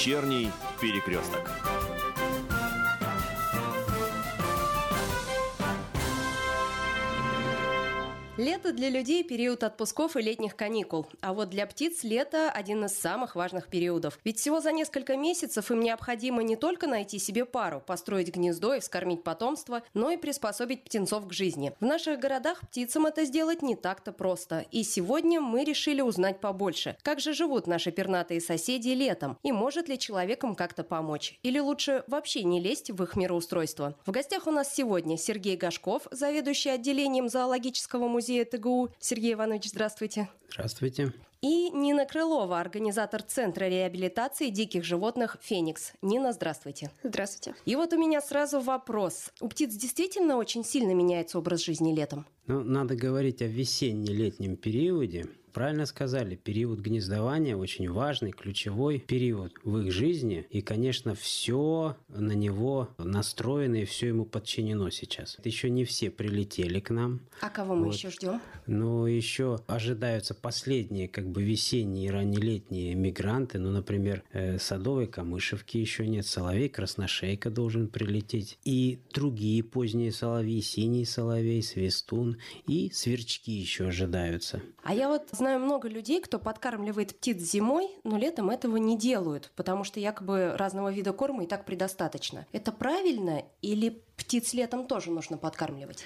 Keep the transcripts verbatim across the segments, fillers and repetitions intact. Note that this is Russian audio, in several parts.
Вечерний перекресток. Лето для людей – период отпусков и летних каникул. А вот для птиц лето – один из самых важных периодов. Ведь всего за несколько месяцев им необходимо не только найти себе пару, построить гнездо и вскормить потомство, но и приспособить птенцов к жизни. В наших городах птицам это сделать не так-то просто. И сегодня мы решили узнать побольше, как же живут наши пернатые соседи летом, и может ли человек им как-то помочь. Или лучше вообще не лезть в их мироустройство. В гостях у нас сегодня Сергей Гашков, заведующий отделением зоологического музея ТГУ. Сергей Иванович, здравствуйте. Здравствуйте. И Нина Крылова, организатор Центра реабилитации диких животных «Феникс». Нина, здравствуйте. Здравствуйте. И вот у меня сразу вопрос. У птиц действительно очень сильно меняется образ жизни летом? Ну, надо говорить о весенне-летнем периоде. Правильно сказали, период гнездования очень важный, ключевой период в их жизни. И, конечно, все на него настроено и все ему подчинено сейчас. Еще не все прилетели к нам. А кого мы вот. еще ждем? Но еще ожидаются последние, как бы, весенние и раннелетние мигранты. Ну, например, э, садовой камышевки еще нет, соловей красношейка должен прилететь. И другие поздние соловьи, синий соловей, свистун и сверчки еще ожидаются. А я вот знаю много людей, кто подкармливает птиц зимой, но летом этого не делают, потому что якобы разного вида корма и так предостаточно. Это правильно или птиц летом тоже нужно подкармливать?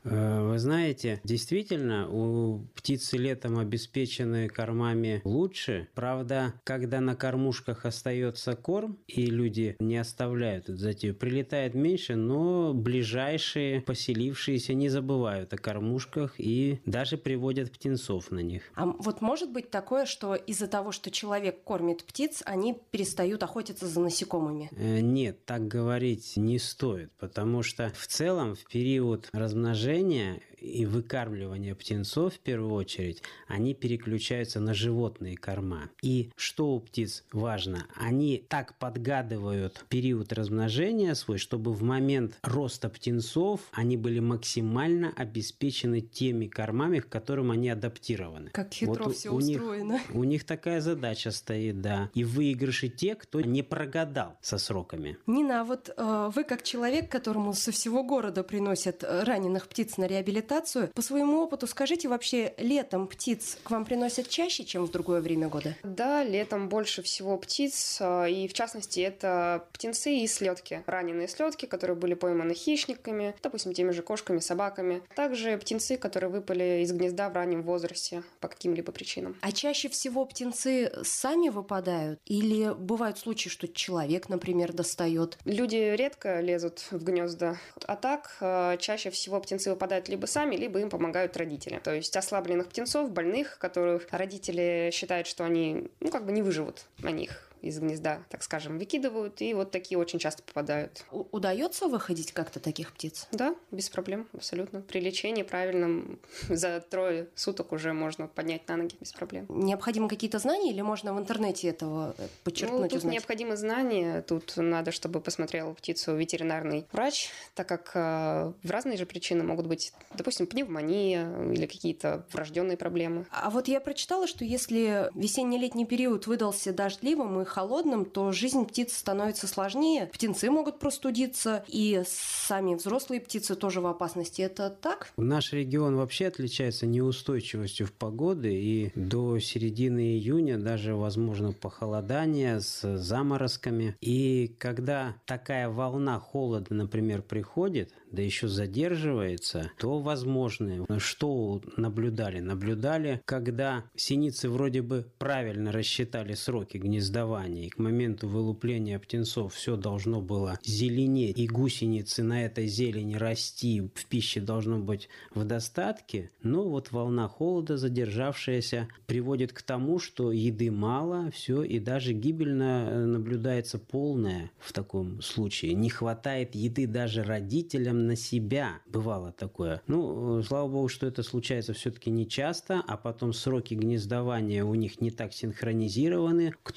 Вы знаете, действительно, у птицы летом обеспечены кормами лучше. Правда, когда на кормушках остается корм, и люди не оставляют эту затею, прилетает меньше, но ближайшие поселившиеся не забывают о кормушках и даже приводят птенцов на них. А вот может быть такое, что из-за того, что человек кормит птиц, они перестают охотиться за насекомыми? Нет, так говорить не стоит, потому что в целом в период размножения и выкармливания птенцов, в первую очередь, они переключаются на животные корма. И что у птиц важно? Они так подгадывают период размножения свой, чтобы в момент роста птенцов они были максимально обеспечены теми кормами, к которым они адаптированы. Как хитро вот все у, у устроено. Них, у них такая задача стоит, да. И в выигрыше те, кто не прогадал со сроками. Нина, а вот э, вы как человек, которому со всего города приносят раненых птиц на реабилитацию, по своему опыту скажите, вообще летом птиц к вам приносят чаще, чем в другое время года? Да, летом больше всего птиц, и в частности это птенцы и слетки. Раненые слетки, которые были пойманы хищниками, допустим, теми же кошками, собаками. Также птенцы, которые выпали из гнезда в раннем возрасте по каким-либо причинам. А чаще всего птенцы сами выпадают? Или бывают случаи, что человек, например, достает? Люди редко лезут в гнезда, а так чаще всего птенцы выпадают либо сами, либо им помогают родители. То есть ослабленных птенцов, больных, которых родители считают, что они, ну, как бы не выживут, они их из гнезда, так скажем, выкидывают, и вот такие очень часто попадают. У- удается выходить как-то таких птиц? Да, без проблем, абсолютно. При лечении правильном за трое суток уже можно поднять на ноги без проблем. Необходимы какие-то знания или можно в интернете этого подчеркнуть, Ну, тут узнать? необходимы знания, тут надо, чтобы посмотрел птицу ветеринарный врач, так как э, в разные же причины могут быть, допустим, пневмония или какие-то врожденные проблемы. А вот я прочитала, что если весенне-летний период выдался дождливым и холодным, то жизнь птиц становится сложнее. Птенцы могут простудиться, и сами взрослые птицы тоже в опасности. Это так? Наш регион вообще отличается неустойчивостью в погоды, и до середины июня даже возможно похолодание с заморозками. И когда такая волна холода, например, приходит, да еще задерживается, то возможно, что наблюдали? Наблюдали, когда синицы вроде бы правильно рассчитали сроки гнездования, и к моменту вылупления птенцов все должно было зеленеть, и гусеницы на этой зелени расти, в пище должно быть в достатке, но вот волна холода, задержавшаяся, приводит к тому, что еды мало, все, и даже гибельно наблюдается полная в таком случае. Не хватает еды даже родителям на себя. Бывало такое. Ну, слава богу, что это случается все-таки не часто, а потом сроки гнездования у них не так синхронизированы. Кто-то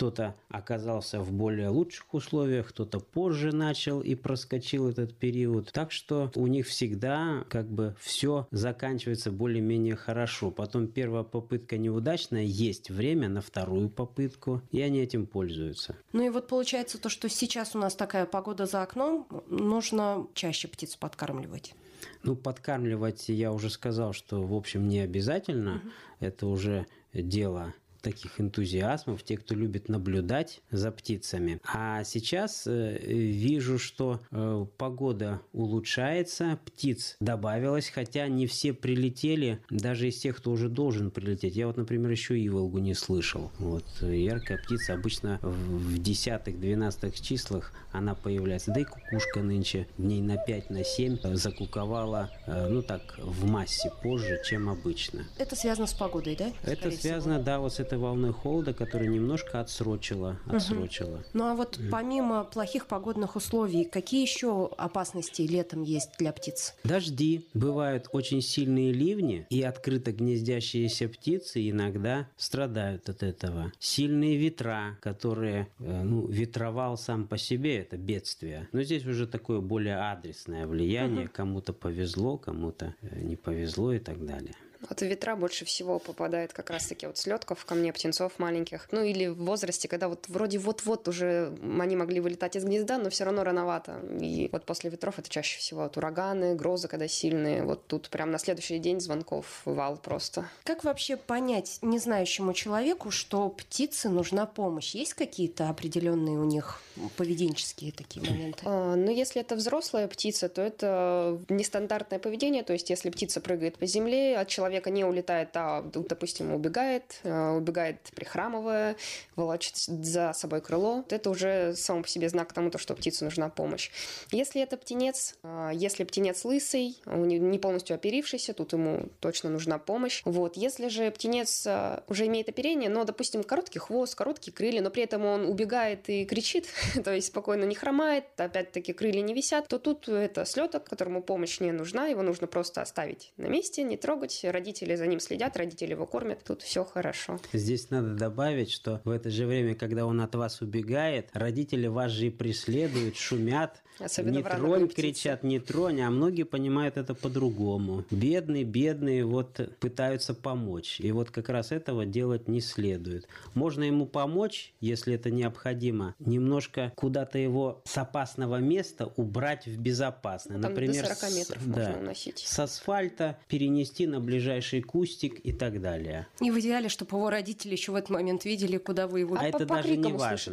оказался в более лучших условиях, кто-то позже начал и проскочил этот период. Так что у них всегда как бы все заканчивается более-менее хорошо. Потом первая попытка неудачная, есть время на вторую попытку, и они этим пользуются. Ну и вот получается то, что сейчас у нас такая погода за окном, нужно чаще птиц подкармливать. Ну, подкармливать, я уже сказал, что, в общем, не обязательно. Угу. Это уже дело таких энтузиастов, те, кто любит наблюдать за птицами. А сейчас э, вижу, что э, погода улучшается, птиц добавилось, хотя не все прилетели, даже из тех, кто уже должен прилететь. Я вот, например, еще иволгу не слышал. Вот яркая птица обычно в десятых-двенадцатых числах она появляется. Да и кукушка нынче дней на пять-на семь закуковала, э, ну так, в массе позже, чем обычно. Это связано с погодой, да? Это связано, всего. да, вот с этой волной холода, которая немножко отсрочила. отсрочила. Угу. Ну а вот помимо плохих погодных условий, какие еще опасности летом есть для птиц? Дожди. Бывают очень сильные ливни, и открыто гнездящиеся птицы иногда страдают от этого. Сильные ветра, которые, ну, ветровал сам по себе, это бедствие. Но здесь уже такое более адресное влияние. Угу. Кому-то повезло, кому-то не повезло и так далее. Вот ветра больше всего попадает как раз-таки вот слетков ко мне, птенцов маленьких. Ну или в возрасте, когда вот вроде вот-вот уже они могли вылетать из гнезда, но все равно рановато. И вот после ветров это чаще всего вот ураганы, грозы, когда сильные. Вот тут прям на следующий день звонков вал просто. Как вообще понять незнающему человеку, что птице нужна помощь? Есть какие-то определенные у них поведенческие такие моменты? А, ну если это взрослая птица, то это нестандартное поведение. То есть если птица прыгает по земле, от человека Человека не улетает, а, допустим, убегает, убегает прихрамывая, волочит за собой крыло. Вот это уже сам по себе знак тому, что птице нужна помощь. Если это птенец, если птенец лысый, не полностью оперившийся, тут ему точно нужна помощь. Вот. Если же птенец уже имеет оперение, но, допустим, короткий хвост, короткие крылья, но при этом он убегает и кричит, то есть спокойно не хромает, опять-таки крылья не висят, то тут это слеток, которому помощь не нужна, его нужно просто оставить на месте, не трогать. Родители за ним следят, родители его кормят, тут все хорошо. Здесь надо добавить, что в это же время, когда он от вас убегает, родители вас же и преследуют, шумят, особенно не тронь, кричат, не тронь, а многие понимают это по-другому. Бедные, бедные вот пытаются помочь. И вот как раз этого делать не следует. Можно ему помочь, если это необходимо, немножко куда-то его с опасного места убрать в безопасное. Там например, до сорока метров с, можно да, уносить. С асфальта перенести на ближайший кустик и так далее. И в идеале, чтобы его родители еще в этот момент видели, куда вы его... А, а это по, даже по не важно.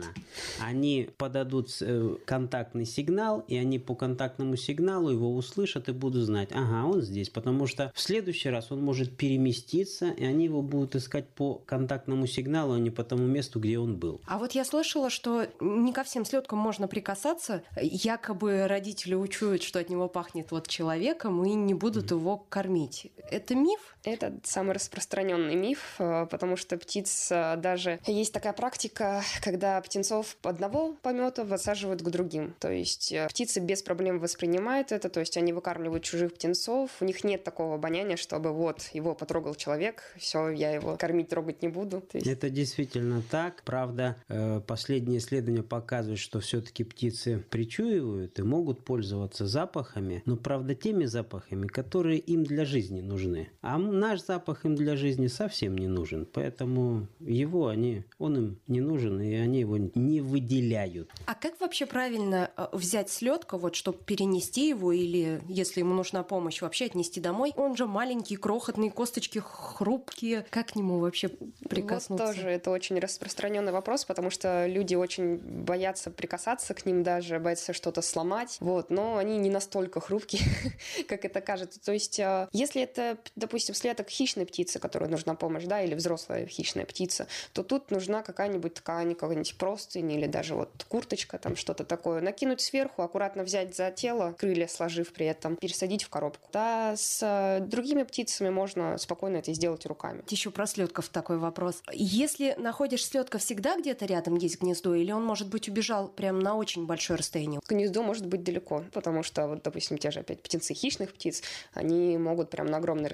Они подадут контактный сигнал, и они по контактному сигналу его услышат и будут знать, ага, он здесь, потому что в следующий раз он может переместиться, и они его будут искать по контактному сигналу, а не по тому месту, где он был. А вот я слышала, что не ко всем слеткам можно прикасаться, якобы родители учуют, что от него пахнет вот человеком, и не будут mm-hmm. его кормить. Это миф? Это самый распространенный миф, потому что птиц даже... Есть такая практика, когда птенцов одного помета высаживают к другим. То есть птицы без проблем воспринимают это, то есть они выкармливают чужих птенцов, у них нет такого обоняния, чтобы вот его потрогал человек, все, я его кормить, трогать не буду. То есть... Это действительно так. Правда, последние исследования показывают, что все-таки птицы причуивают и могут пользоваться запахами, но, правда, теми запахами, которые им для жизни нужны. А наш запах им для жизни совсем не нужен, поэтому его они, он им не нужен, и они его не выделяют. А как вообще правильно взять слетка, вот, чтобы перенести его, или, если ему нужна помощь, вообще отнести домой? Он же маленький, крохотный, косточки хрупкие. Как к нему вообще прикоснуться? Вот тоже это очень распространенный вопрос, потому что люди очень боятся прикасаться к ним даже, боятся что-то сломать, вот, но они не настолько хрупкие, как это кажется. То есть, если это, допустим, слеток хищной птицы, которой нужна помощь, да, или взрослая хищная птица, то тут нужна какая-нибудь ткань, какая-нибудь простынь или даже вот курточка, там что-то такое, накинуть сверху, аккуратно взять за тело, крылья сложив при этом, пересадить в коробку. Да, с другими птицами можно спокойно это сделать руками. Еще про слетков такой вопрос. Если находишь слетка, всегда где-то рядом есть гнездо, или он, может быть, убежал прям на очень большое расстояние? Гнездо может быть далеко, потому что, вот, допустим, те же опять птенцы хищных птиц, они могут прям на огромное расстояние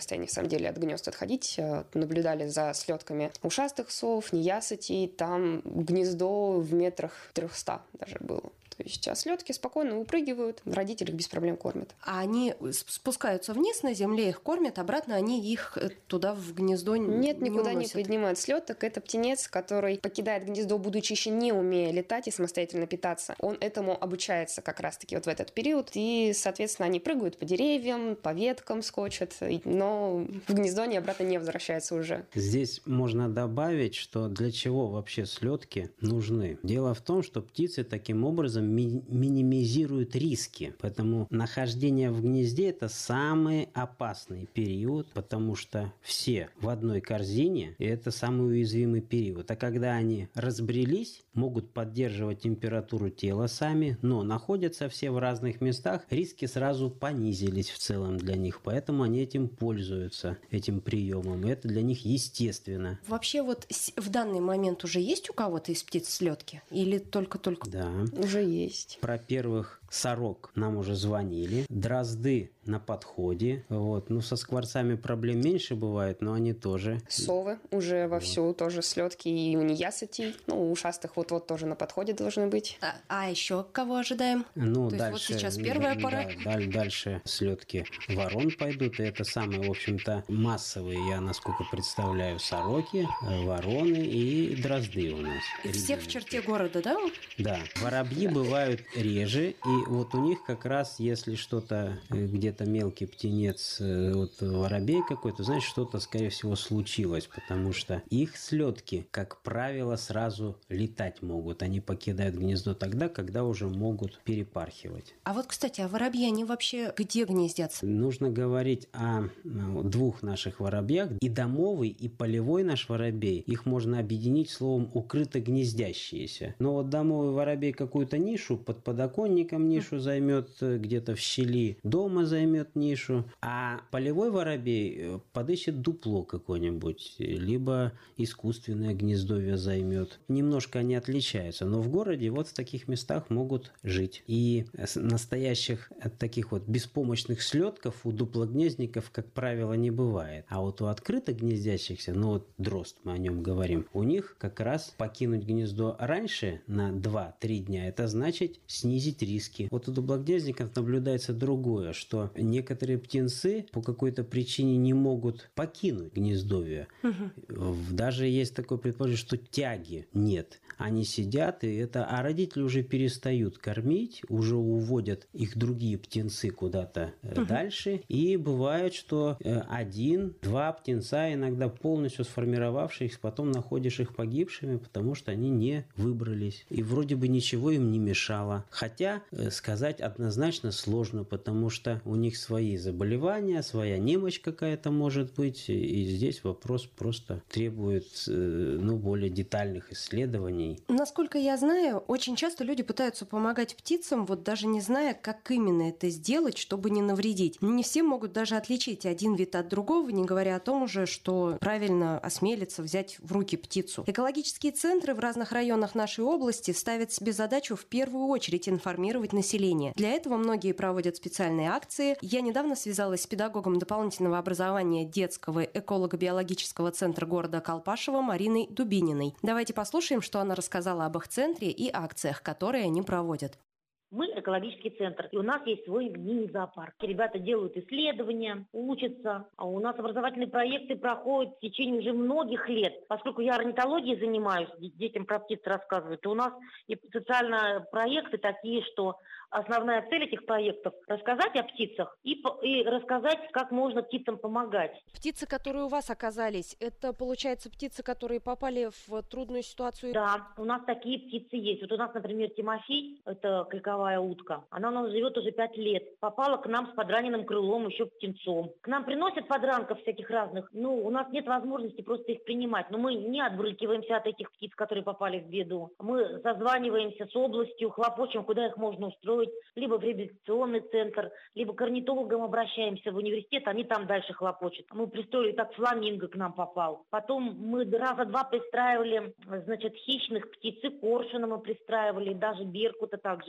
самом деле от гнезд отходить. Наблюдали за слетками ушастых сов, неясытей. Там гнездо в метрах трехста даже было. То есть а слетки спокойно упрыгивают, родители их без проблем кормят. А они спускаются вниз на земле, их кормят, обратно они их туда в гнездо не Нет, никуда не, не поднимают слеток. Это птенец, который покидает гнездо, будучи еще не умея летать и самостоятельно питаться. Он этому обучается как раз-таки вот в этот период. И, соответственно, они прыгают по деревьям, по веткам скочат, но в гнездо они обратно не возвращаются уже. Здесь можно добавить, что для чего вообще слетки нужны. Дело в том, что птицы таким образом ми- минимизируют риски. Поэтому нахождение в гнезде – это самый опасный период, потому что все в одной корзине, и это самый уязвимый период. А когда они разбрелись, могут поддерживать температуру тела сами, но находятся все в разных местах, риски сразу понизились в целом для них. Поэтому они этим пользуются, этим приемом. И это для них естественно. Вообще вот в данный момент уже есть у кого-то из птиц слетки? Или только-только? Да. Уже есть. Про первых сорок нам уже звонили. Дрозды на подходе. Вот. Ну, со скворцами проблем меньше бывает, но они тоже. Совы уже вовсю, вот. Тоже слетки и у неясытей. Ну, у ушастых вот-вот тоже на подходе должны быть. А, а еще кого ожидаем? Ну, То дальше, есть вот сейчас первая пора? Да, дальше слетки ворон пойдут. И это самые, в общем-то, массовые, я насколько представляю, сороки, вороны и дрозды у нас. И всех в черте города, да? Да. Воробьи бывают реже, и вот у них как раз, если что-то, где-то мелкий птенец, вот воробей какой-то, значит, что-то, скорее всего, случилось, потому что их слетки, как правило, сразу летать могут. Они покидают гнездо тогда, когда уже могут перепархивать. А вот, кстати, а воробьи, они вообще где гнездятся? Нужно говорить о двух наших воробьях. И домовый, и полевой наш воробей, их можно объединить словом «укрыто гнездящиеся». Но вот домовый воробей какую-то нишу, под подоконником нишу займет, где-то в щели дома займет нишу, а полевой воробей подыщет дупло какое-нибудь, либо искусственное гнездовье займет. Немножко они отличаются, но в городе вот в таких местах могут жить. И настоящих таких вот беспомощных слетков у дуплогнездников, как правило, не бывает. А вот у открыто гнездящихся, ну вот дрозд, мы о нем говорим, у них как раз покинуть гнездо раньше на два-три дня, это значит снизить риски. Вот у дуплогнездников наблюдается другое, что некоторые птенцы по какой-то причине не могут покинуть гнездовье. Угу. Даже есть такое предположение, что тяги нет. Они сидят, и это, а родители уже перестают кормить, уже уводят их другие птенцы куда-то угу. дальше. И бывает, что один-два птенца, иногда полностью сформировавшихся, потом находишь их погибшими, потому что они не выбрались. И вроде бы ничего им не мешало. Хотя сказать однозначно сложно, потому что у них свои заболевания, своя немощь какая-то может быть. И здесь вопрос просто требует ну, более детальных исследований. Насколько я знаю, очень часто люди пытаются помогать птицам, вот даже не зная, как именно это сделать, чтобы не навредить. Не все могут даже отличить один вид от другого, не говоря о том уже, что правильно осмелиться взять в руки птицу. Экологические центры в разных районах нашей области ставят себе задачу в первую очередь информировать население. Для этого многие проводят специальные акции. Я недавно связалась с педагогом дополнительного образования детского эколого-биологического центра города Колпашево Мариной Дубининой. Давайте послушаем, что она рассказала об их центре и акциях, которые они проводят. Мы экологический центр, и у нас есть свой мини-зоопарк. Ребята делают исследования, учатся. А у нас образовательные проекты проходят в течение уже многих лет. Поскольку я орнитологией занимаюсь, детям про птиц рассказываю, то у нас и социальные проекты такие, что основная цель этих проектов – рассказать о птицах и, и рассказать, как можно птицам помогать. Птицы, которые у вас оказались, это, получается, птицы, которые попали в трудную ситуацию? Да, у нас такие птицы есть. Вот у нас, например, Тимофей, это кликовая утка, она у нас живет уже пять лет. Попала к нам с подраненным крылом, еще птенцом. К нам приносят подранков всяких разных. Ну, у нас нет возможности просто их принимать. Но мы не отбрыкиваемся от этих птиц, которые попали в беду. Мы созваниваемся с областью, хлопочем, куда их можно устроить. Либо в реабилитационный центр, либо к орнитологам обращаемся в университет, они там дальше хлопочут. Мы пристроили, так фламинго к нам попал. Потом мы раза два пристраивали, значит, хищных птиц, и коршуна мы пристраивали, даже беркута также вот договаривались.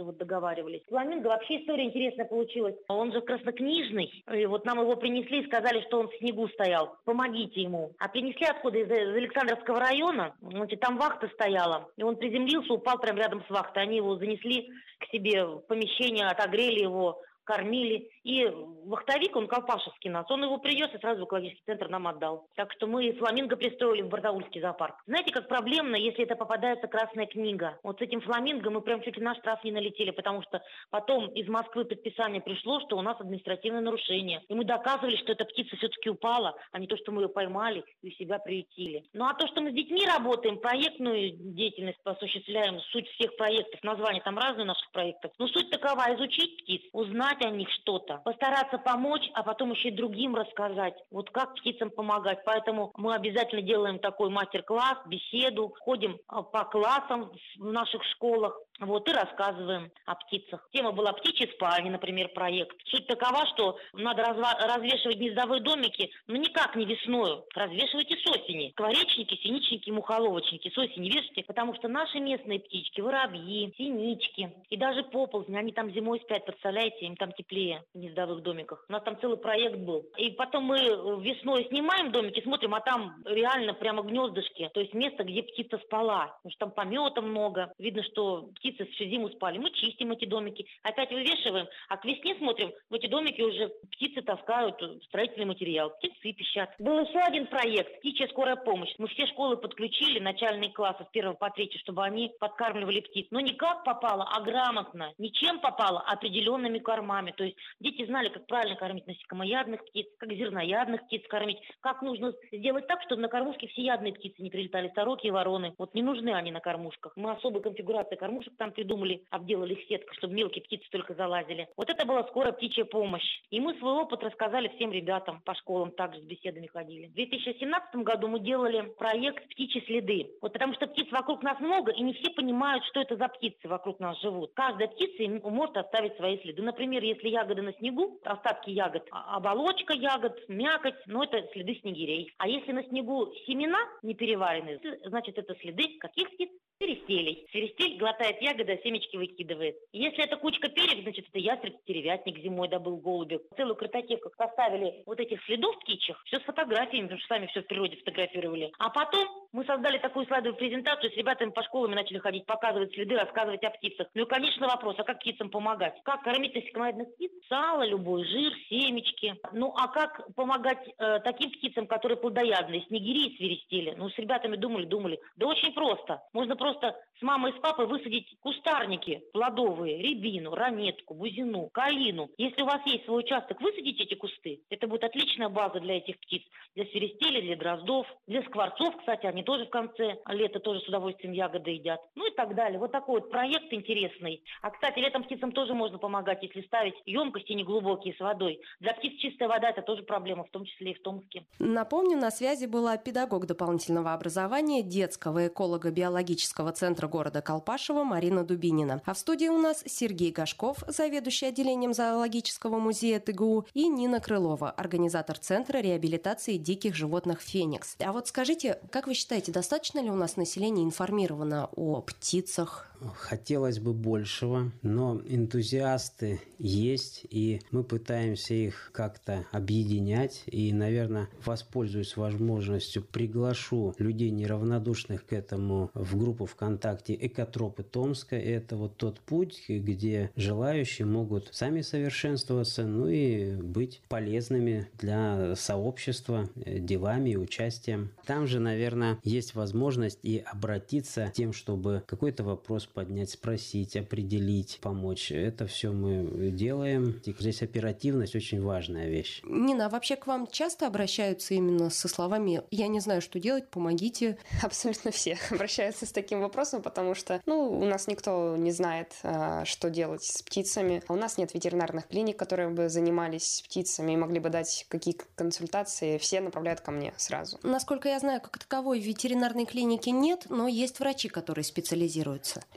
договаривались. Фламинго вообще история интересная получилась. Он же краснокнижный. И вот нам его принесли и сказали, что он в снегу стоял. Помогите ему. А принесли откуда? Из, из Александровского района. Значит, там вахта стояла. И он приземлился, упал прямо рядом с вахтой. Они его занесли к себе в помещение, отогрели его, кормили. И вахтовик, он колпашевский нас, он его привез и сразу в экологический центр нам отдал. Так что мы фламинго пристроили в Барнаульский зоопарк. Знаете, как проблемно, если это попадается красная книга. Вот с этим фламинго мы прям чуть ли на штраф не налетели, потому что потом из Москвы предписание пришло, что у нас административное нарушение. И мы доказывали, что эта птица все-таки упала, а не то, что мы ее поймали и у себя приютили. Ну а то, что мы с детьми работаем, проектную деятельность осуществляем, суть всех проектов, названия там разные наших проектов. Но суть такова: изучить птиц, узнать о них что-то, постараться помочь, а потом еще и другим рассказать, вот как птицам помогать. Поэтому мы обязательно делаем такой мастер-класс, беседу, ходим по классам в наших школах, вот, и рассказываем о птицах. Тема была «Птичьи спальни», например, проект. Суть такова, что надо разва- развешивать гнездовые домики, но никак не весною. Развешивайте с осени. Скворечники, синичники, мухоловочники. С осени вешайте, потому что наши местные птички, воробьи, синички и даже поползни, они там зимой спят, представляете, им там теплее в гнездовых домиках. У нас там целый проект был. И потом мы весной снимаем домики, смотрим, а там реально прямо гнездышки. То есть место, где птица спала. Потому что там помета много. Видно, что птицы всю зиму спали. Мы чистим эти домики, опять вывешиваем, а к весне смотрим, в эти домики уже птицы таскают строительный материал, птицы пищат. Был еще один проект «Птичья скорая помощь». Мы все школы подключили, начальные классы с первого по третий, чтобы они подкармливали птиц. Но не как попало, а грамотно. Не чем попало, а определенными кормами. То есть дети знали, как правильно кормить насекомоядных птиц, как зерноядных птиц кормить, как нужно сделать так, чтобы на кормушке всеядные птицы не прилетали, сороки и вороны. Вот не нужны они на кормушках. Мы особой конфигурации кормушек там придумали, обделали их сеткой, чтобы мелкие птицы только залазили. Вот это была скорая птичья помощь. И мы свой опыт рассказали всем ребятам, по школам также с беседами ходили. В две тысячи семнадцатом году мы делали проект «Птичьи следы». Вот потому что птиц вокруг нас много, и не все понимают, что это за птицы вокруг нас живут. Каждая птица может оставить свои следы. Например, если ягоды на снегу, остатки ягод, оболочка ягод, мякоть, ну это следы снегирей. А если на снегу семена не переваренные, значит это следы каких птиц? Свиристелей. Свиристель глотает ягоды, а семечки выкидывает. Если это кучка перьев, значит это ястреб-теревятник зимой добыл голубик. Целую картотеку составили вот этих следов птичьих, все с фотографиями, потому что сами все в природе фотографировали. А потом мы создали такую слайдовую презентацию, с ребятами по школам начали ходить, показывать следы, рассказывать о птицах. Ну и, конечно, вопрос, а как птицам помогать? Как кормить насекомоядных птиц? Сало, любой жир, семечки. Ну а как помогать э, таким птицам, которые плодоядные, снегири и свиристели? Ну с ребятами думали, думали. Да очень просто. Можно просто с мамой и с папой высадить кустарники плодовые, рябину, ранетку, бузину, калину. Если у вас есть свой участок, высадите эти кусты. Это будет отличная база для этих птиц. Для свиристелей, для дроздов, для скворцов, кстати, они тоже в конце лета тоже с удовольствием ягоды едят. Ну и так далее. Вот такой вот проект интересный. А, кстати, летом птицам тоже можно помогать, если ставить емкости неглубокие с водой. Для птиц чистая вода – это тоже проблема, в том числе и в Томске. Напомню, на связи была педагог дополнительного образования детского эколого-биологического центра города Колпашево Марина Дубинина. А в студии у нас Сергей Гашков, заведующий отделением зоологического музея ТГУ, и Нина Крылова, организатор Центра реабилитации диких животных «Феникс». А вот скажите, как вы считаете, достаточно ли у нас население информировано о птицах? Хотелось бы большего, но энтузиасты есть, и мы пытаемся их как-то объединять. И, наверное, воспользуюсь возможностью, приглашу людей, неравнодушных к этому, в группу ВКонтакте «Экотропы Томска». Это вот тот путь, где желающие могут сами совершенствоваться, ну и быть полезными для сообщества делами и участием. Там же, наверное, есть возможность и обратиться к тем, чтобы какой-то вопрос поднять, спросить, определить, помочь. Это все мы делаем. Здесь оперативность очень важная вещь. Нина, а вообще к вам часто обращаются именно со словами «я не знаю, что делать, помогите»? Абсолютно все обращаются с таким вопросом, потому что ну, у нас никто не знает, что делать с птицами. У нас нет ветеринарных клиник, которые бы занимались птицами и могли бы дать какие-то консультации. Все направляют ко мне сразу. Насколько я знаю, как таковой ветеринарной клиники нет, но есть врачи, которые специализируются.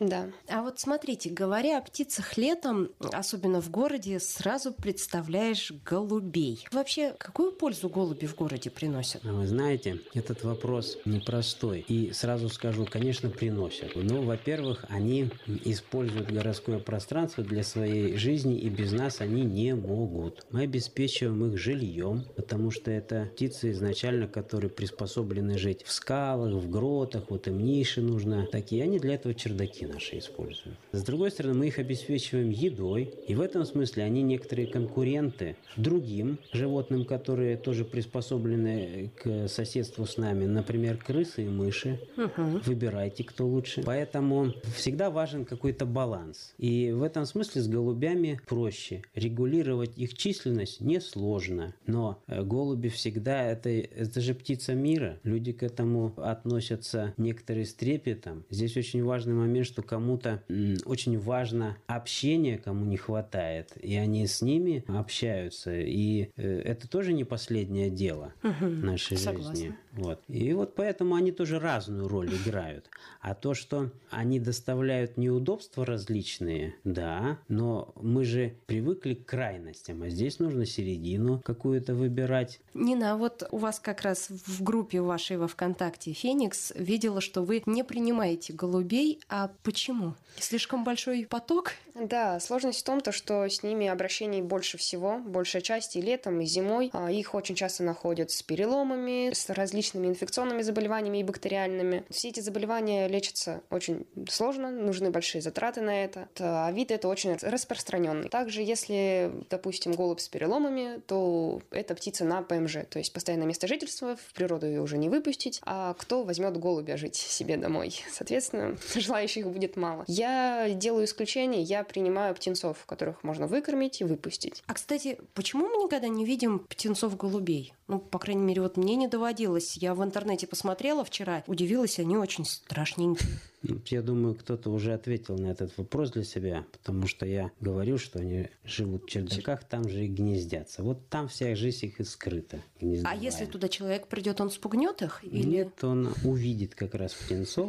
Да. А вот смотрите, говоря о птицах летом, особенно в городе, сразу представляешь голубей. Вообще, какую пользу голуби в городе приносят? А вы знаете, этот вопрос непростой. И сразу скажу, конечно, приносят. Но, во-первых, они используют городское пространство для своей жизни, и без нас они не могут. Мы обеспечиваем их жильем, потому что это птицы изначально, которые приспособлены жить в скалах, в гротах, вот им ниши нужно. Такие они для этого чердаки наши используют. С другой стороны, мы их обеспечиваем едой, и в этом смысле они некоторые конкуренты другим животным, которые тоже приспособлены к соседству с нами, например, крысы и мыши. Угу. Выбирайте, кто лучше. Поэтому всегда важен какой-то баланс. И в этом смысле с голубями проще. Регулировать их численность несложно. Но голуби всегда, это, это же птица мира. Люди к этому относятся некоторые с трепетом. Здесь очень важный момент, что кому-то м, очень важно общение, кому не хватает. И они с ними общаются. И э, это тоже не последнее дело угу, нашей согласна. Жизни. Вот. И вот поэтому они тоже разную роль играют. А то, что они доставляют неудобства различные, да, но мы же привыкли к крайностям, а здесь нужно середину какую-то выбирать. Нина, вот у вас как раз в группе вашей во ВКонтакте «Феникс» видела, что вы не принимаете голубей. А почему? Слишком большой поток? Да, сложность в том, то, что с ними обращений больше всего, большая часть и летом, и зимой. Их очень часто находят с переломами, с различными инфекционными заболеваниями и бактериальными. Все эти заболевания лечатся очень сложно, нужны большие затраты на это, а вид это очень распространенный. Также, если, допустим, голубь с переломами, то это птица на ПМЖ, то есть постоянное место жительства, в природу ее уже не выпустить, а кто возьмет голубя жить себе домой? Соответственно, желающих будет мало. Я делаю исключение, я принимаю птенцов, которых можно выкормить и выпустить. А, кстати, почему мы никогда не видим птенцов-голубей? Ну, по крайней мере, вот мне не доводилось. Я в интернете посмотрела вчера, удивилась, они очень страшненькие. Я думаю, кто-то уже ответил на этот вопрос для себя, потому что я говорил, что они живут в чердаках, там же и гнездятся. Вот там вся жизнь их и скрыта. А если туда человек придет, он спугнет их? Или... Нет, он увидит как раз птенцов.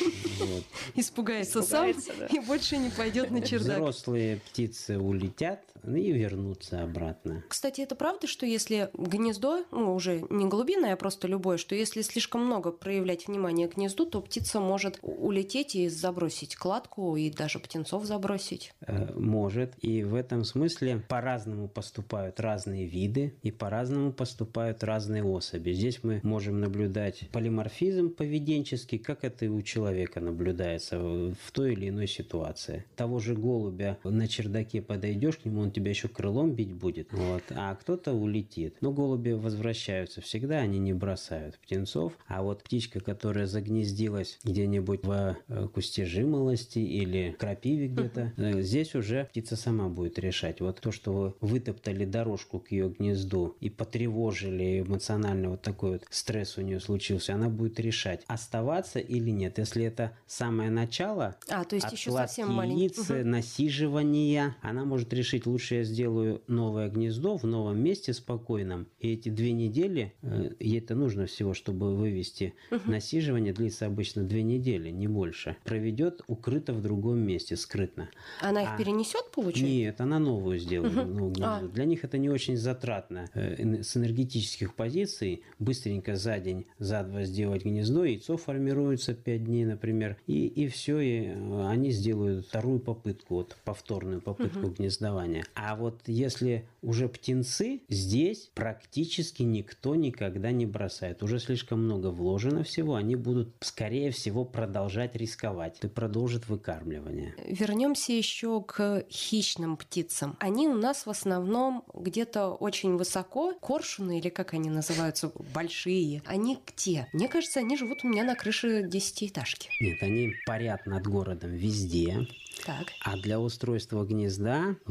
Испугается сам и больше не пойдет на чердак. Взрослые птицы улетят и вернутся обратно. Кстати, это правда, что если гнездо, ну, уже не голубиное, а просто любое, что если слишком много проявлять внимание к гнезду, то птица может улететь и забросить кладку, и даже птенцов забросить? Может. И в этом смысле по-разному поступают разные виды, и по-разному поступают разные особи. Здесь мы можем наблюдать полиморфизм поведенческий, как это и у человека наблюдается в той или иной ситуации. Того же голубя на чердаке подойдешь к нему, он тебя еще крылом бить будет, вот, а кто-то улетит. Но голуби возвращаются всегда, они не бросают птенцов. А вот птичка, которая загнездилась где-нибудь в кусте жимолости или крапиве где-то, uh-huh. здесь уже птица сама будет решать. Вот то, что вы вытоптали дорожку к ее гнезду и потревожили эмоционально, вот такой вот стресс у нее случился, она будет решать, оставаться или нет. Если это самое начало, а, то есть еще совсем яиц, маленький. Uh-huh. насиживания, она может решить, лучше я сделаю новое гнездо в новом месте спокойном. И эти две недели, э, ей это нужно всего, чтобы вывести uh-huh. насиживание, длится обычно две недели, не больше. Проведет укрыто в другом месте, скрытно. Она их а, перенесет, получается? Нет, она новую сделает. Uh-huh. Ну, а. Для них это не очень затратно. Э, с энергетических позиций быстренько за день, за два сделать гнездо, яйцо формируется пять дней, например, и, и все, и они сделают вторую попытку, вот, повторную попытку uh-huh. гнездования. А вот если уже птенцы, здесь практически никто никогда не бросает. Уже слишком много вложено всего, они будут, скорее всего, продолжать рисковать и продолжат выкармливание. Вернемся еще к хищным птицам. Они у нас в основном где-то очень высоко, коршуны, или как они называются, большие. Они где? Мне кажется, они живут у меня на крыше десятиэтажки. Нет, они парят над городом везде. Так. А для устройства гнезда выбирают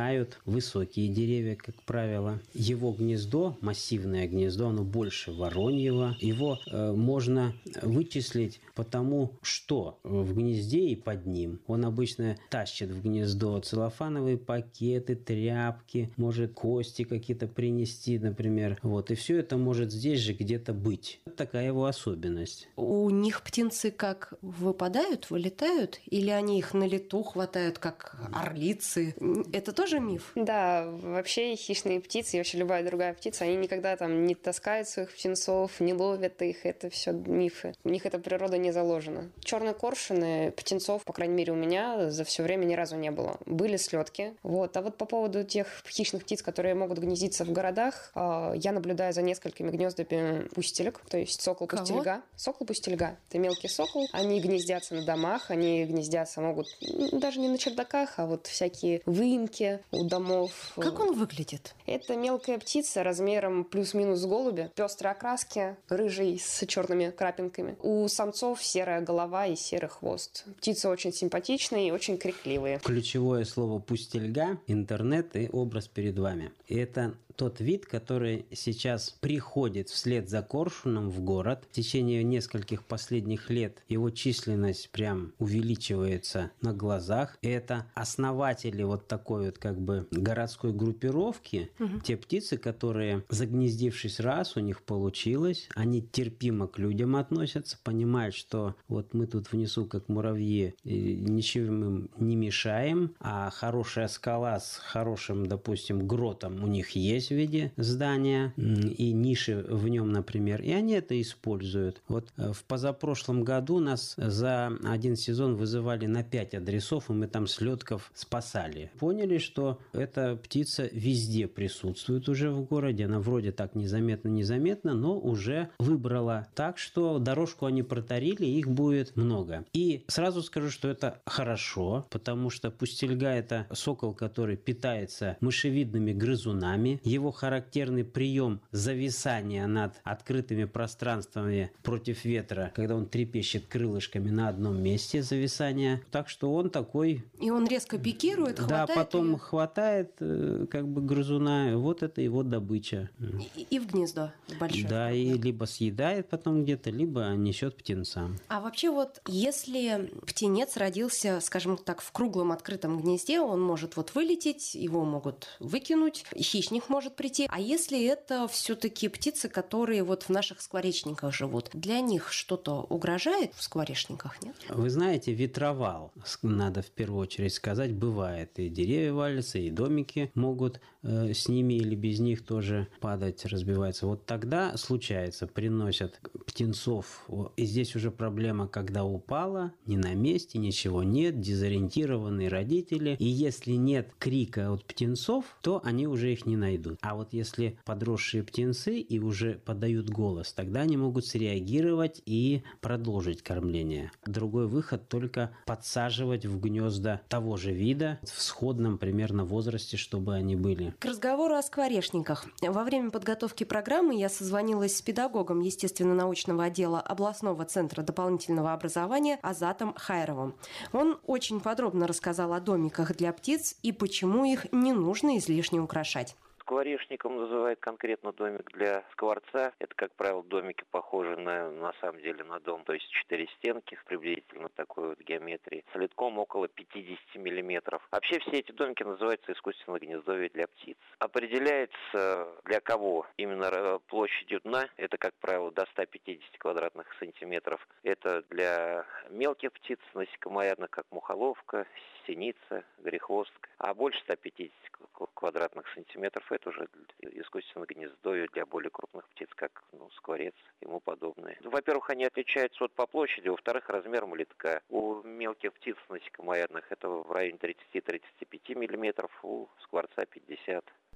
мешают высокие деревья, как правило. Его гнездо, массивное гнездо, оно больше вороньего. Его э, можно вычислить потому, что в гнезде и под ним. Он обычно тащит в гнездо целлофановые пакеты, тряпки, может кости какие-то принести, например. Вот. И все это может здесь же где-то быть. Это такая его особенность. У них птенцы как выпадают, вылетают? Или они их на лету хватают, как орлицы? Это тоже миф? Да, вообще хищные птицы и вообще любая другая птица, они никогда там не таскают своих птенцов, не ловят их. Это все мифы. У них эта природа не заложена. Черные коршуны, птенцов, по крайней мере, у меня за все время ни разу не было. Были слетки. Вот. А вот по поводу тех хищных птиц, которые могут гнездиться в городах, я наблюдаю за несколькими гнездами пустелек, то есть сокол-пустельга. Сокол-пустельга. Это мелкий сокол. Они гнездятся на домах, они гнездятся могут даже не на чердаках, а вот всякие выемки у домов. Как он выглядит? Это мелкая птица размером плюс-минус с голубя, пестрой окраски, рыжий с черными крапинками. У самцов серая голова и серый хвост. Птицы очень симпатичные и очень крикливые. Ключевое слово «пустельга», интернет и образ перед вами. Это тот вид, который сейчас приходит вслед за коршуном в город. В течение нескольких последних лет его численность прям увеличивается на глазах. Это основатели вот такой вот как бы городской группировки. Угу. Те птицы, которые, загнездившись раз, у них получилось, они терпимо к людям относятся, понимают, что вот мы тут внизу как муравьи, ничего им не мешаем, а хорошая скала с хорошим, допустим, гротом у них есть в виде здания и ниши в нем, например, и они это используют. Вот в позапрошлом году нас за один сезон вызывали на пять адресов, и мы там слетков спасали. Поняли, что эта птица везде присутствует уже в городе, она вроде так незаметно-незаметно, но уже выбрала так, что дорожку они протарили, их будет много. И сразу скажу, что это хорошо, потому что пустельга – это сокол, который питается мышевидными грызунами. Его характерный прием зависания над открытыми пространствами против ветра, когда он трепещет крылышками на одном месте, зависания. Так что он такой... И он резко пикирует, хватает. Да, потом ее. хватает как бы грызуна. Вот это его добыча. И, и в гнездо большое. Да, и либо съедает потом где-то, либо несет птенцам. А вообще вот, если птенец родился, скажем так, в круглом открытом гнезде, он может вот вылететь, его могут выкинуть, хищник может прийти. А если это все-таки птицы, которые вот в наших скворечниках живут, для них что-то угрожает в скворечниках, нет? Вы знаете, ветровал, надо в первую очередь сказать, бывает. И деревья валятся, и домики могут э, с ними или без них тоже падать, разбиваться. Вот тогда случается, приносят птенцов. И здесь уже проблема, когда упала, не на месте, ничего нет, дезориентированные родители. И если нет крика от птенцов, то они уже их не найдут. А вот если подросшие птенцы и уже подают голос, тогда они могут среагировать и продолжить кормление. Другой выход только подсаживать в гнезда того же вида в сходном примерно возрасте, чтобы они были. К разговору о скворечниках. Во время подготовки программы я созвонилась с педагогом естественно-научного отдела областного центра дополнительного образования Азатом Хайровым. Он очень подробно рассказал о домиках для птиц и почему их не нужно излишне украшать. Скворечником называют конкретно домик для скворца. Это, как правило, домики, похожие на, на самом деле на дом. То есть четыре стенки с приблизительно такой вот геометрией. С литком около пятьдесят миллиметров. Вообще все эти домики называются искусственное гнездовье для птиц. Определяется для кого именно площадью дна. Это, как правило, до ста пятидесяти квадратных сантиметров. Это для мелких птиц, насекомоядных, как мухоловка, синица, грехвостка. А больше ста пятидесяти квадратных сантиметров это уже искусственное гнездовье для более крупных птиц, как ну, скворец и ему подобное. Во-первых, они отличаются от по площади, во-вторых, размером литка. У мелких птиц насекомоядных это в районе тридцати-тридцати пяти миллиметров, у скворца пятьдесят.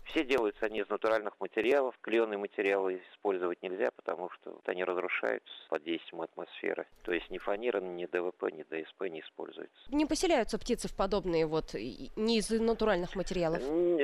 Все делаются они из натуральных материалов. Клееные материалы использовать нельзя, потому что вот они разрушаются под действием атмосферы. То есть ни фанера, ни ДВП, ни ДСП не используются. Не поселяются птицы в подобные вот, не из натуральных материалов?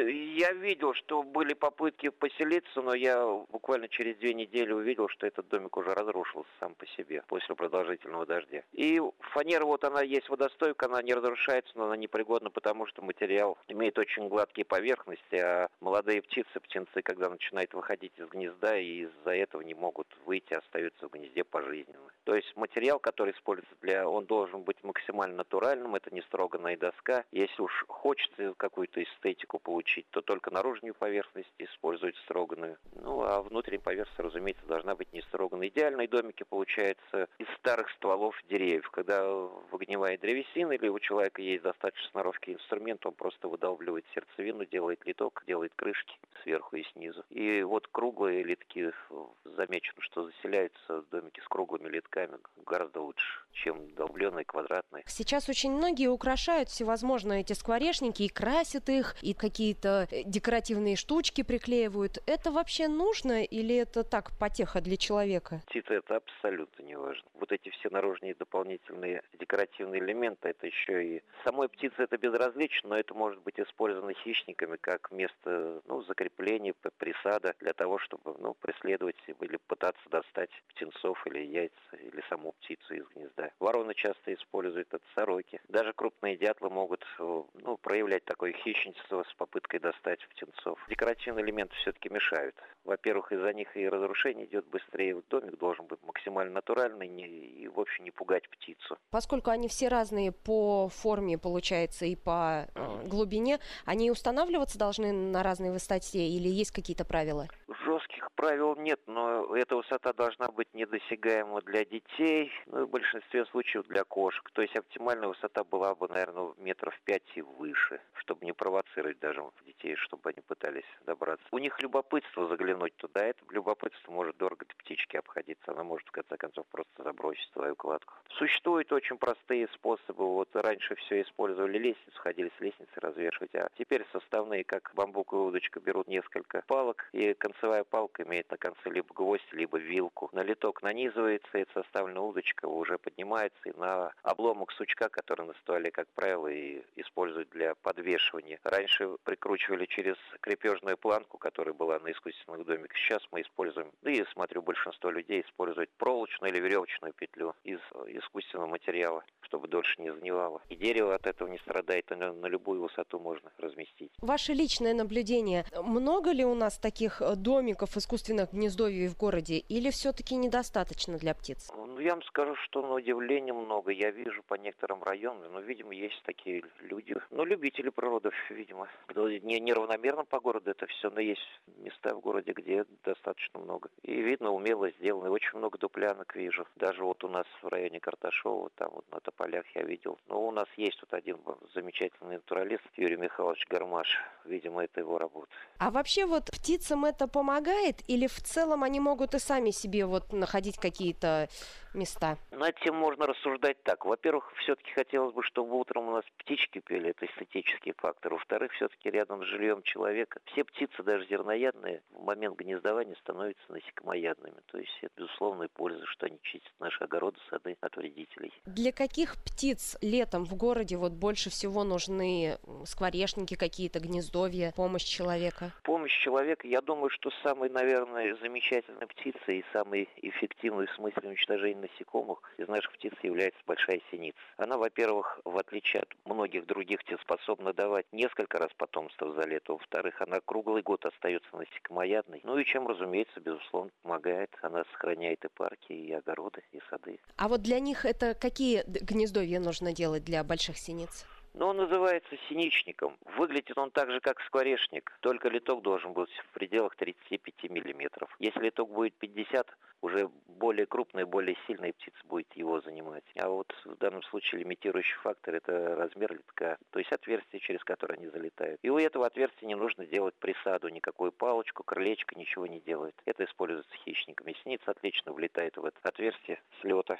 Я видел, что были попытки поселиться, но я буквально через две недели увидел, что этот домик уже разрушился сам по себе после продолжительного дождя. И фанера, вот она есть водостойкая, она не разрушается, но она непригодна, потому что материал имеет очень гладкие поверхности, а молодые птицы, птенцы, когда начинают выходить из гнезда, и из-за этого не могут выйти, остаются в гнезде пожизненно. То есть материал, который используется для... он должен быть максимально натуральным, это не строганная доска. Если уж хочется какую-то эстетику получить, то только наружную поверхность используют строганную. Ну, а внутренняя поверхность, разумеется, должна быть не строганной. Идеальные домики получаются из старых стволов деревьев. Когда выгнивает древесина или у человека есть достаточно сноровки инструмент, он просто выдавливает сердцевину, делает литок, делает крышки сверху и снизу. И вот круглые литки, замечено, что заселяются домики с круглыми литками гораздо лучше, чем долбленные, квадратные. Сейчас очень многие украшают всевозможные эти скворечники и красят их, и какие-то декоративные штучки приклеивают. Это вообще нужно или это так, потеха для человека? Птица — это абсолютно не важно. Вот эти все наружные дополнительные декоративные элементы, это еще и... Самой птице это безразлично, но это может быть использовано хищниками как место, ну, закрепления, присада для того, чтобы, ну, преследовать или пытаться достать птенцов или яйца, или саму птицу из гнезда. Вороны часто используют это, сороки. Даже крупные дятлы могут, ну, проявлять такое хищничество с попыткой достать птенцов. Декоративные элементы все-таки мешают. Во-первых, из-за них и разрушение идет быстрее. Домик должен быть максимально натуральный не, и, в общем, не пугать птицу. Поскольку они все разные по форме, получается, и по э, глубине, они устанавливаться должны на разной высоте или есть какие-то правила? Жестких правил нет, но эта высота должна быть недосягаема для детей, ну и в большинстве случаев для кошек. То есть оптимальная высота была бы, наверное, метров пять и выше, чтобы не провоцировать даже детей, чтобы они пытались добраться. У них любопытство заглянуть туда, это любопытство может дорого для птички обходиться, она может в конце концов просто забросить свою кладку. Существуют очень простые способы, вот раньше все использовали лестницу, ходили с лестницы развешивать, а теперь составные, как бамбуковая удочка, берут несколько палок, и концевая палка имеет на конце либо гвоздь, либо вилку. На литок нанизывается, и составленная удочка уже поднимается, и на обломок сучка, который на стволе, как правило, и используют для подвешивания. Раньше прикручивали через крепежную планку, которая была на искусственных домиках. Сейчас мы используем, да и смотрю, большинство людей используют проволочную или веревочную петлю из искусственного материала, чтобы дольше не сгнивало. И дерево от этого не страдает, и на, на любую высоту можно разместить. Ваше личное наблюдение, много ли у нас таких домиков искусственных гнездовий в городе, или все-таки недостаточно для птиц? Ну, я вам скажу, что на удивление много. Я вижу по некоторым районам, но, видимо, есть такие люди, ну, любители природы, видимо. Не, неравномерно по городу это все, но есть места в городе, где достаточно много. И видно, умело сделано. И очень много дуплянок вижу. Даже вот у нас в районе Карташова, там вот на тополях я видел. Но у нас есть тут один замечательный натуралист, Юрий Михайлович Гармаш. Видимо, это его работа. А вообще вот птицам это помогает? Или в целом они могут и сами себе вот находить какие-то места? Над тем можно рассуждать так. Во-первых, все-таки хотелось бы, чтобы утром у нас птички пели, это эстетический фактор. Во-вторых, все-таки рядом с жильем человека все птицы, даже зерноядные, в момент гнездования становятся насекомоядными. То есть это безусловная польза, что они чистят наши огороды, сады от вредителей. Для каких птиц летом в городе вот больше всего нужны скворечники какие-то, гнездовья, помощь человека? Помощь человека, я думаю, что самой, наверное, замечательной птицей и самой эффективной в смысле уничтожения насекомых из наших птиц является большая синица. Она, во-первых, в отличие от многих других птиц, способна давать несколько раз потомство за лето. Во-вторых, она круглый год остается насекомоядной. Ну и чем, разумеется, безусловно, помогает. Она сохраняет и парки, и огороды, и сады. А вот для них это какие гнездовья нужно делать для больших синиц? Но он называется синичником. Выглядит он так же, как скворечник, только литок должен быть в пределах тридцать пять миллиметров. Если литок будет пятьдесят, уже более крупная, более сильная птица будет его занимать. А вот в данном случае лимитирующий фактор – это размер литка, то есть отверстие, через которое они залетают. И у этого отверстия не нужно делать присаду, никакую палочку, крылечко, ничего не делает. Это используется хищниками. Синица отлично влетает в это отверстие с лета.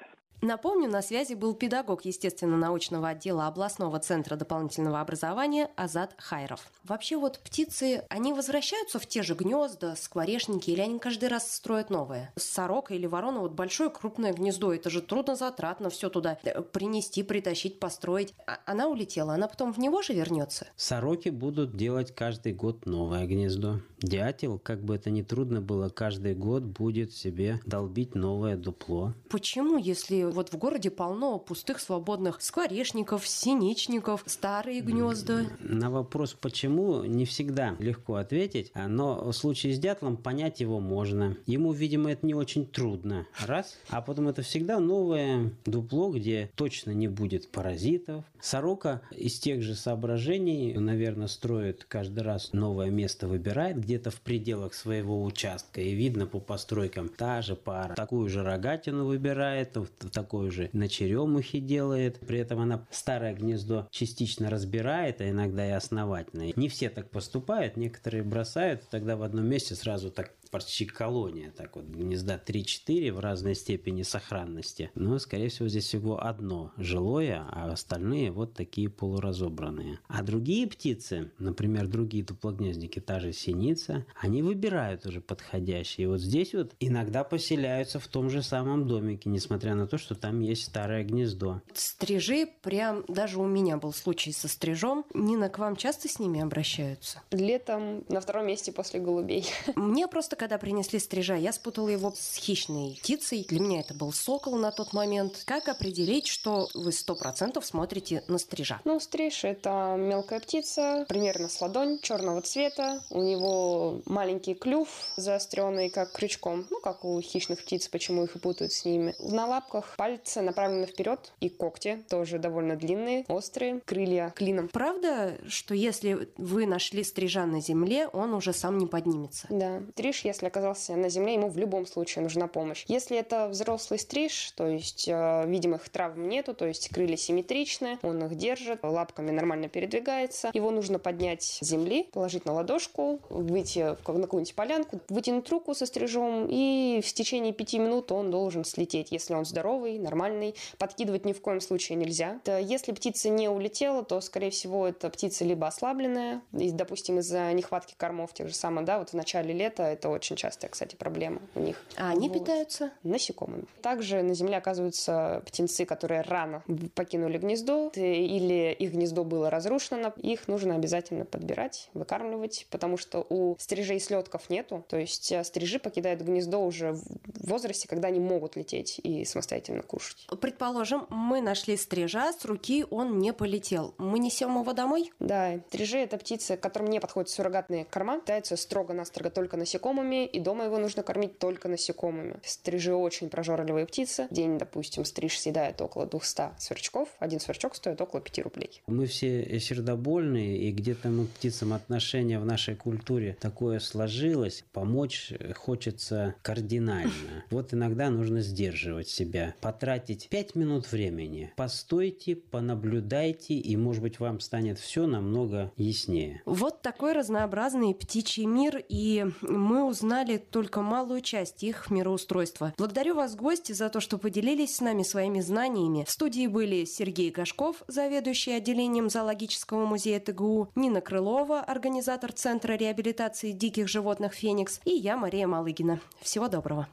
Напомню, на связи был педагог естественно-научного отдела областного центра дополнительного образования Азат Хайров. Вообще вот птицы, они возвращаются в те же гнезда, скворечники, или они каждый раз строят новые? Сорока или ворона, вот большое крупное гнездо, это же труднозатратно все туда принести, притащить, построить. А она улетела, она потом в него же вернется? Сороки будут делать каждый год новое гнездо. Дятел, как бы это ни трудно было, каждый год будет себе долбить новое дупло. Почему, если вот в городе полно пустых свободных скворечников, синичников, старые гнезда? На вопрос «почему» не всегда легко ответить, но в случае с дятлом понять его можно. Ему, видимо, это не очень трудно. Раз. А потом это всегда новое дупло, где точно не будет паразитов. Сорока из тех же соображений, наверное, строит каждый раз новое место, выбирает где-то в пределах своего участка. И видно по постройкам, та же пара такую же рогатину выбирает, такую же на черемухе делает. При этом она старое гнездо частично разбирает, а иногда и основательно. Не все так поступают, некоторые бросают, тогда в одном месте сразу так почти колония, так вот, гнезда три-четыре в разной степени сохранности. Но, скорее всего, здесь всего одно жилое, а остальные вот такие полуразобранные. А другие птицы, например, другие дуплогнездники, та же синица, они выбирают уже подходящие. И вот здесь вот иногда поселяются в том же самом домике, несмотря на то, что там есть старое гнездо. Стрижи, прям даже у меня был случай со стрижом. Нина, к вам часто с ними обращаются? Летом на втором месте после голубей. Мне просто, когда принесли стрижа, я спутала его с хищной птицей. Для меня это был сокол на тот момент. Как определить, что вы сто процентов смотрите на стрижа? Ну, стриж – это мелкая птица, примерно с ладонь, черного цвета. У него маленький клюв, заостренный как крючком. Ну, как у хищных птиц, почему их и путают с ними. На лапках пальцы направлены вперед, и когти тоже довольно длинные, острые, крылья клином. Правда, что если вы нашли стрижа на земле, он уже сам не поднимется? Да. Стриж, если оказался на земле, ему в любом случае нужна помощь. Если это взрослый стриж, то есть э, видимых травм нету, то есть крылья симметричны, он их держит, лапками нормально передвигается, его нужно поднять с земли, положить на ладошку, выйти на какую-нибудь полянку, вытянуть руку со стрижом, и в течение пяти минут он должен слететь, если он здоровый, нормальный. Подкидывать ни в коем случае нельзя. Если птица не улетела, то, скорее всего, эта птица либо ослабленная, допустим, из-за нехватки кормов тех же самых, да, вот в начале лета это очень частая, кстати, проблема у них. А они вот. питаются? Насекомыми. Также на земле оказываются птенцы, которые рано покинули гнездо, или их гнездо было разрушено. Их нужно обязательно подбирать, выкармливать, потому что у стрижей слетков нету. То есть стрижи покидают гнездо уже в возрасте, когда они могут лететь и самостоятельно кушать. Предположим, мы нашли стрижа, с руки он не полетел. Мы несем его домой? Да, стрижи – это птицы, которым не подходят суррогатные корма, питаются строго-настрого только насекомыми, и дома его нужно кормить только насекомыми. Стрижи очень прожорливые птицы. В день, допустим, стриж съедает около двухсот сверчков. Один сверчок стоит около пяти рублей. Мы все сердобольные, и где-то мы к птицам отношение в нашей культуре такое сложилось. Помочь хочется кардинально. Вот иногда нужно сдерживать себя. Потратить пять минут времени. Постойте, понаблюдайте, и, может быть, вам станет все намного яснее. Вот такой разнообразный птичий мир, и мы узнали только малую часть их мироустройства. Благодарю вас, гости, за то, что поделились с нами своими знаниями. В студии были Сергей Гашков, заведующий отделением зоологического музея ТГУ, Нина Крылова, организатор Центра реабилитации диких животных «Феникс», и я, Мария Малыгина. Всего доброго.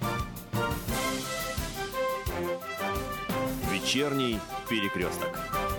Вечерний перекресток.